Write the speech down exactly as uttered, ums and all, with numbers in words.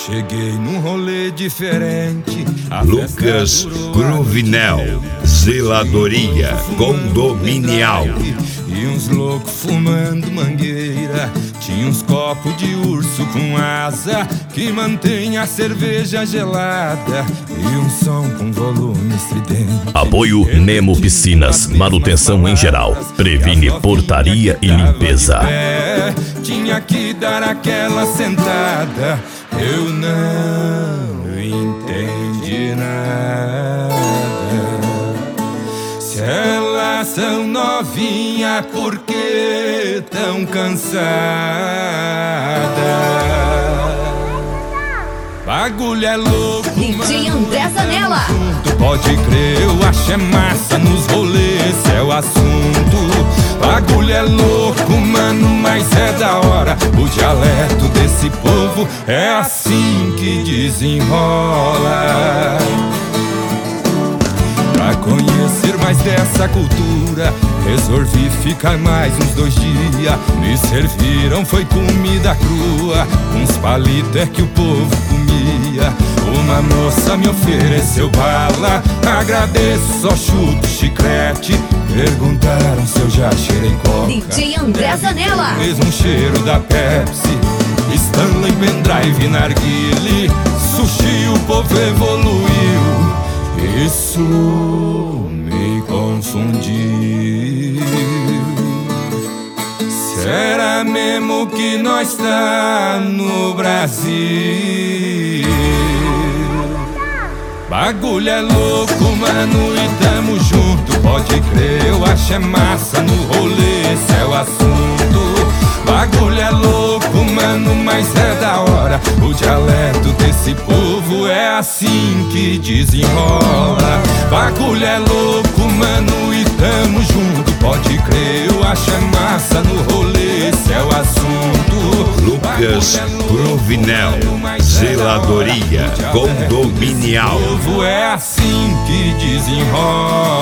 Cheguei num rolê diferente. Lucas Cruvinel, zeladoria condominial. E uns loucos fumando mangueira. Tinha uns copos de urso com asa que mantém a cerveja gelada. E um som com volume estridente. Apoio Nemo Piscinas, manutenção em geral. Previne portaria e limpeza. Tinha que dar aquela sentada. Eu não entendi nada. Se elas são novinhas, por que tão cansadas? Bagulho é louco, D J André Zanella. Pode crer, eu acho é massa nos rolês, esse é o assunto. Bagulho é louco, mano, mas é da hora. O dialeto desse povo é assim que desenrola. Pra conhecer mais dessa cultura, resolvi ficar mais uns dois dias. Me serviram, foi comida crua, uns palitos é que o povo comia. Uma moça me ofereceu bala, agradeço, só chuto chiclete. Perguntaram se eu já cheirei coca. D J André Zanella. Mesmo cheiro da Pepsi, Stanley, pendrive, narguile, sushi, o povo evoluiu. Isso me confundiu. Será mesmo que nós tá no Brasil? Bagulho é louco, mano, e tamo junto. Pode crer, eu acho é massa no rolê, esse é o assunto. Bagulho é louco, mano, mas é da hora. O dialeto desse povo é assim que desenrola. Bagulho é louco, mano, e tamo junto. Pode crer, eu acho é massa no rolê, esse é o assunto. Lucas Cruvinel, zeladoria condominial. O povo é assim que desenrola.